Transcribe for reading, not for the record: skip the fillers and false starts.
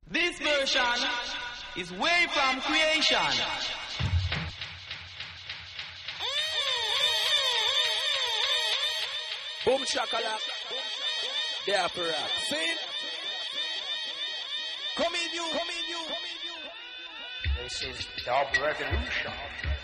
This version is way from creation. Boom shakalak. There for rap. See? Come in you. This is Dub Revolution.